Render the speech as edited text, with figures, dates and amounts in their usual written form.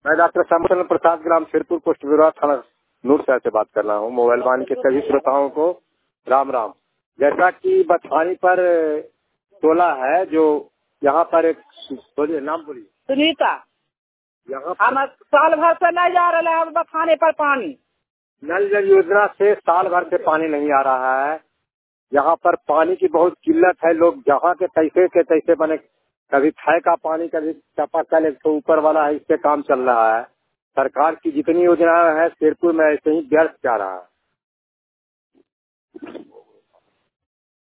मैं डॉक्टर श्यामचंद्र प्रसाद, ग्राम सिरपुर, पोस्ट बिरौरा, थाना नूर शहर से बात कर रहा हूँ। मोबाइल वाणी के सभी श्रोताओं को राम राम। जैसा कि बथानी पर टोला है, जो यहाँ पर एक, बोलिए नाम बोलिए। सुनीता। यहाँ हम साल भर से नहीं जा रहा है बथाने पर पानी। नल जल योजना से साल भर से पानी नहीं आ रहा है। यहाँ पर पानी की बहुत किल्लत है। लोग जहाँ के तैसे बने, कभी खाए का पानी, कभी चापाकल, एक तो ऊपर वाला है, इससे काम चल रहा है। सरकार की जितनी योजना है सिरपुर में ऐसे ही व्यर्थ जा रहा है।